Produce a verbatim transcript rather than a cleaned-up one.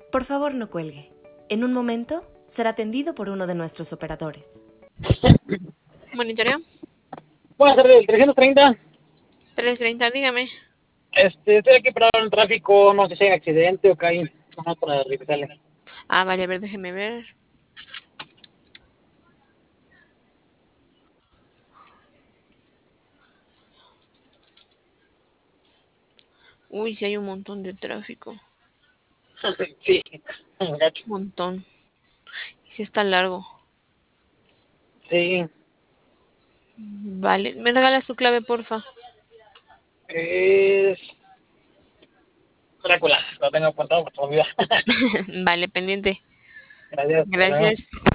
Por favor, no cuelgue. En un momento será atendido por uno de nuestros operadores. Monitorea. Buenas tardes, trescientos treinta. trescientos treinta, dígame. Este, estoy aquí parado en el tráfico, no sé si hay accidente o que hay. No, para revisarle. Ah, vale, a ver, déjeme ver. Uy, sí hay un montón de tráfico. Sí, gacho. Un montón. Y sí está largo. Sí. Vale, ¿me regala su clave, porfa? Es Drácula, lo tengo apuntado por tu vida. Vale, pendiente. Gracias. Hasta luego. Gracias.